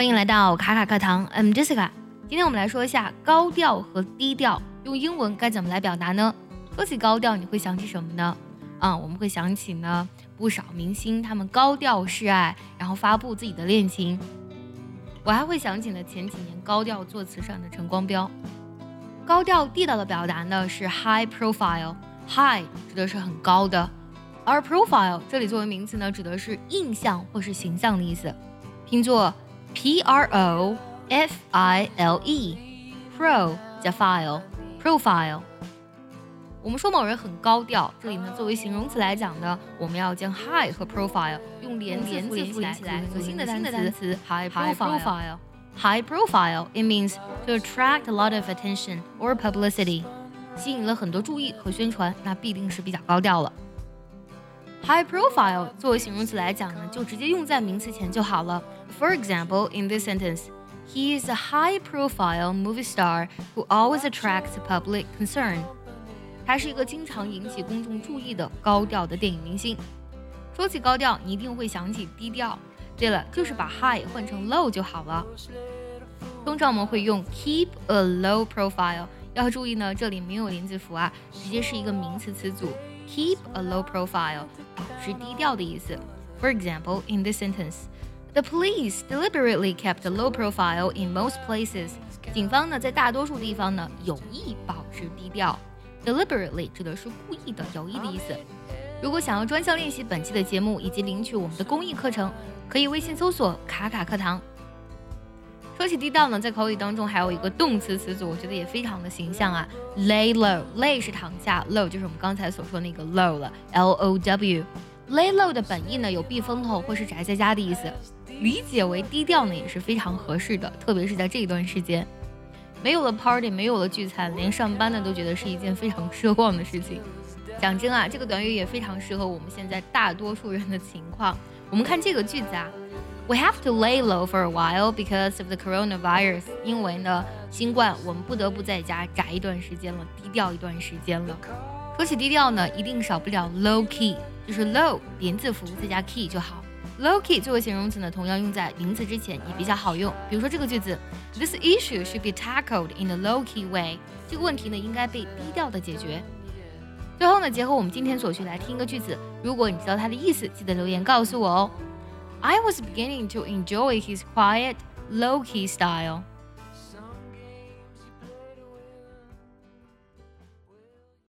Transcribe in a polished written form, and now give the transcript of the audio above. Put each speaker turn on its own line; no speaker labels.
欢迎来到卡卡课堂 ，I'm Jessica。今天我们来说一下高调和低调，用英文该怎么来表达呢？说起高调，你会想起什么呢？我们会想起呢不少明星他们高调示爱，然后发布自己的恋情。我还会想起呢前几年高调做慈善的陈光标。高调地道的表达呢是 high profile。high 指的是很高的，而 profile 这里作为名词呢指的是印象或是形象的意思，拼作 PROFILE pro 加 file profile。我们说某人很高调，这里呢作为形容词来讲呢，我们要将 high 和 profile 用连字符连起来组成新的单词 high profile。High profile, it means to attract a lot of attention or publicity. 吸引了很多注意和宣传，那必定是比较高调了。High profile 作为形容词来讲呢，就直接用在名词前就好了。For example, in this sentence, he is a high-profile movie star who always attracts public concern. 他是一个经常引起公众注意的高调的电影明星。说起高调，你一定会想起低调。对了，就是把 high 换成 low 就好了。通常我们会用 keep a low profile， 要注意呢，这里没有连字符啊，直接是一个名词词组 keep a low profile， 保持低调的意思。For example, in this sentence, the police deliberately kept a low profile in most places. 警方呢在大多数地方呢有意保持低调。Deliberately 指的是故意的、有意的意思。如果想要专项练习本期的节目以及领取我们的公益课程，可以微信搜索卡卡课堂。说起低调呢，在口语当中还有一个动词词组，我觉得也非常的形象啊。Lay low，lay 是躺下 ，low 就是我们刚才所说的那个 low 了 ，L-O-W。Lay low 的本意呢有避风头或是宅在家的意思，理解为低调呢也是非常合适的，特别是在这一段时间，没有了 party， 没有了聚餐，连上班呢都觉得是一件非常奢望的事情。讲真啊，这个短语也非常适合我们现在大多数人的情况。我们看这个句子啊 ，We have to lay low for a while because of the coronavirus。因为呢，新冠，我们不得不在家宅一段时间了，低调一段时间了。说起低调呢，一定少不了 low key， 就是 low 连字符再加 key 就好。Low key 作为形容词呢，同样用在名词之前也比较好用。比如说这个句子 ，This issue should be tackled in a low key way。这个问题呢，应该被低调的解决。最后呢，结合我们今天所学来听一个句子，如果你知道它的意思，记得留言告诉我哦。I was beginning to enjoy his quiet, low-key style.